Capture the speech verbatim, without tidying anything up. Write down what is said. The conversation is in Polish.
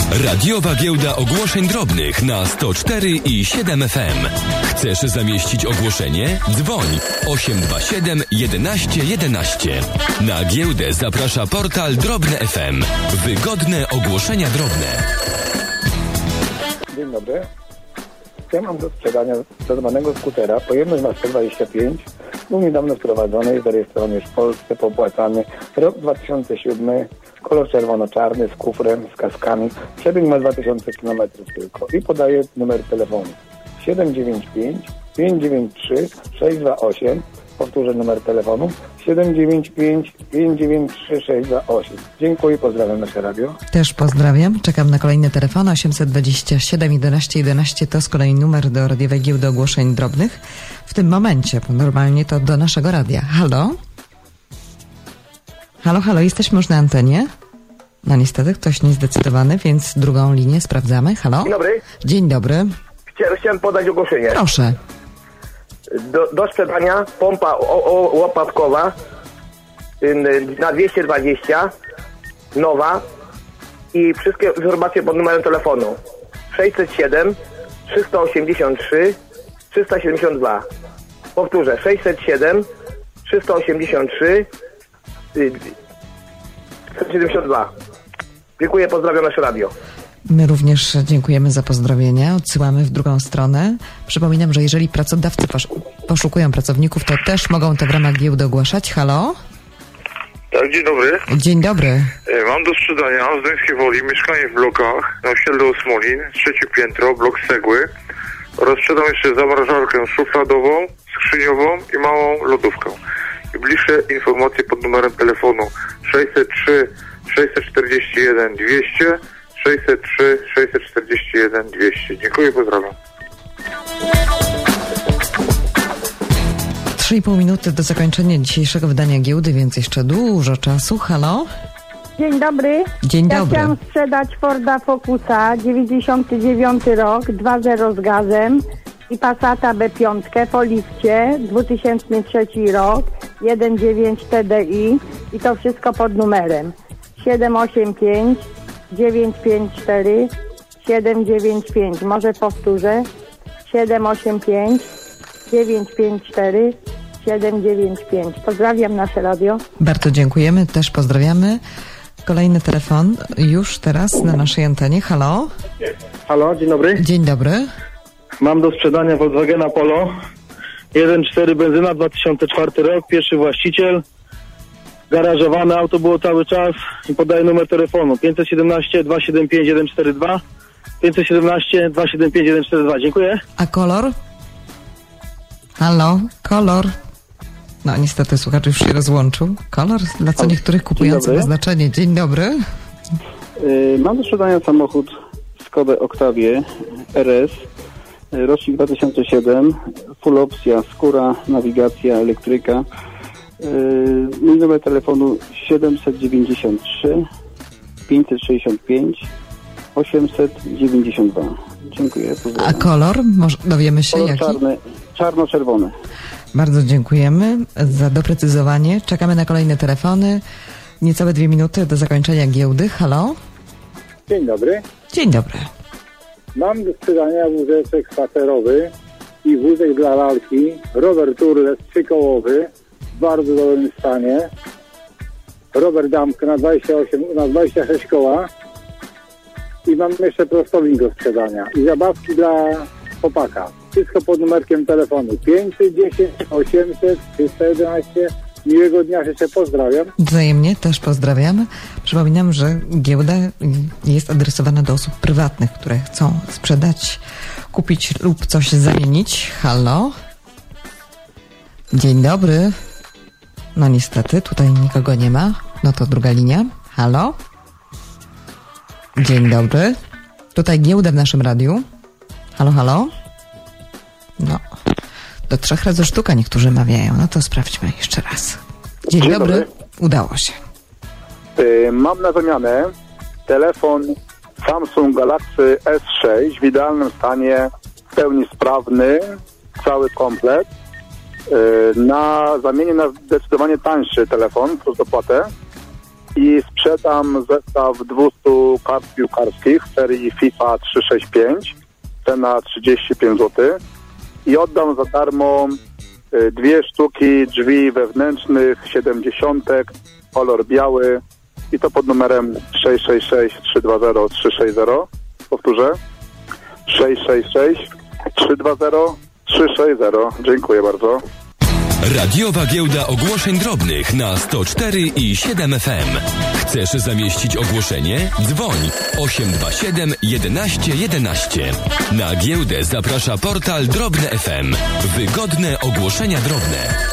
Radiowa Giełda Ogłoszeń Drobnych na sto cztery i siedem F M. Chcesz zamieścić ogłoszenie? Dzwoń osiem dwa siedem jedenaście jedenaście. Na giełdę zaprasza portal Drobne F M. Wygodne ogłoszenia drobne. Dzień dobry. Ja mam do sprzedania zadawanego skutera. Pojemność ma sto dwadzieścia pięć. Był niedawno wprowadzony, jest zarejestrowany już w Polsce, popłacany. Rok dwa tysiące siódmy, kolor czerwono-czarny, z kufrem, z kaskami. Przebieg ma dwa tysiące kilometrów tylko. I podaję numer telefonu. siedem dziewięć pięć pięć dziewięć trzy sześć dwa osiem. Powtórzę numer telefonu. siedem dziewięć pięć pięć dziewięć trzy sześć dwa osiem. Dziękuję, pozdrawiam nasze radio. Też pozdrawiam. Czekam na kolejny telefon. osiemset dwadzieścia siedem jedenaście jedenaście to z kolei numer do radiowej giełdy ogłoszeń drobnych. W tym momencie, bo normalnie to do naszego radia. Halo? Halo, halo, jesteśmy już na antenie? No niestety, ktoś niezdecydowany, więc drugą linię sprawdzamy. Halo? Dzień dobry. Dzień dobry. Chcia, chciałem podać ogłoszenie. Proszę. Do, do sprzedania pompa o, o, łopatkowa na dwieście dwadzieścia, nowa, i wszystkie informacje pod numerem telefonu sześćset siedem trzysta osiemdziesiąt trzy trzysta siedemdziesiąt dwa. Powtórzę, sześćset siedem trzysta osiemdziesiąt trzy trzysta siedemdziesiąt dwa. Dziękuję, pozdrawiam nasze radio. My również dziękujemy za pozdrowienia. Odsyłamy w drugą stronę. Przypominam, że jeżeli pracodawcy poszukują pracowników, to też mogą to w ramach giełdy ogłaszać. Halo? Tak, dzień dobry. Dzień dobry. Mam do sprzedania z Dębskiej Woli mieszkanie w blokach na osiedlu Smolin, trzecie piętro, blok z cegły. Oraz sprzedam jeszcze zamrażarkę szufladową, skrzyniową i małą lodówkę. I bliższe informacje pod numerem telefonu sześćset trzy sześćset czterdzieści jeden dwieście, sześćset trzy sześćset czterdzieści jeden dwieście. Dziękuję, pozdrawiam. trzy i pół minuty do zakończenia dzisiejszego wydania giełdy, więc jeszcze dużo czasu. Halo? Dzień dobry. Dzień ja dobry. Chciałam sprzedać Forda Focusa, dziewięćdziesiąty dziewiąty rok, dwa zero z gazem, i Passata B pięć po lifcie, dwa tysiące trzeci rok, jeden dziewięć T D I, i to wszystko pod numerem siedem osiem pięć dziewięć pięć cztery siedem dziewięć pięć. Może powtórzę. siedem osiem pięć dziewięć pięć cztery siedem dziewięć pięć. Pozdrawiam nasze radio. Bardzo dziękujemy, też pozdrawiamy. Kolejny telefon już teraz na naszej antenie. Halo? Halo, dzień dobry. Dzień dobry. Mam do sprzedania Volkswagena Polo. jeden cztery benzyna, dwa tysiące czwarty rok, pierwszy właściciel. Garażowane auto było cały czas i podaję numer telefonu pięćset siedemnaście dwieście siedemdziesiąt pięć jeden cztery dwa, pięćset siedemnaście dwieście siedemdziesiąt pięć jeden cztery dwa. Dziękuję. A kolor? Halo? Kolor? No niestety słuchacz już się rozłączył. Kolor dla co niektórych kupujących ma znaczenie. Dzień dobry. Yy, mam do sprzedania samochód Skoda Octavia R S, yy, rocznik dwa tysiące siódmy, full opcja, skóra, nawigacja, elektryka. Yy, mój numer telefonu siedemset dziewięćdziesiąt trzy pięćset sześćdziesiąt pięć osiemset dziewięćdziesiąt dwa. Dziękuję. Pozdrawiam. A kolor? Może dowiemy się kolor jaki? czarny, czarno-czerwony. Bardzo dziękujemy za doprecyzowanie. Czekamy na kolejne telefony. Niecałe dwie minuty do zakończenia giełdy. Halo? Dzień dobry. Dzień dobry. Mam do sprzedania wózeczek spacerowy i wózek dla lalki, rower turles trzykołowy w bardzo dobrym stanie, rower Damk na dwadzieścia osiem, na dwadzieścia sześć koła, i mam jeszcze prostownik do sprzedania i zabawki dla chłopaka. Wszystko pod numerkiem telefonu pięćset dziesięć osiemset trzysta jedenaście. Miłego dnia życzę, pozdrawiam. Wzajemnie też pozdrawiam. Przypominam, że giełda jest adresowana do osób prywatnych, które chcą sprzedać, kupić lub coś zamienić. Halo? Dzień dobry. No niestety, tutaj nikogo nie ma. No to druga linia. Halo? Dzień dobry. Tutaj giełda w naszym radiu. Halo, halo? No, do trzech razy sztuka niektórzy mawiają. No to sprawdźmy jeszcze raz. Dzień, Dzień dobry. dobry. Udało się. Yy, mam na wymianę telefon Samsung Galaxy S sześć w idealnym stanie, w pełni sprawny, cały komplet. Yy, na zamienię na zdecydowanie tańszy telefon plus dopłatę i sprzedam zestaw dwieście kart piłkarskich serii FIFA trzysta sześćdziesiąt pięć, cena trzydzieści pięć złotych i oddam za darmo y, dwie sztuki drzwi wewnętrznych, siedemdziesiątek, kolor biały i to pod numerem sześć sześć sześć trzy dwa zero trzy sześć zero. Powtórzę. sześć sześć sześć trzy dwa zero trzy sześć zero. Dziękuję bardzo. Radiowa Giełda Ogłoszeń Drobnych na sto cztery i siedem F M. Chcesz zamieścić ogłoszenie? Dzwoń osiem dwa siedem jedenaście jedenaście. Na giełdę zaprasza portal Drobne F M. Wygodne ogłoszenia drobne.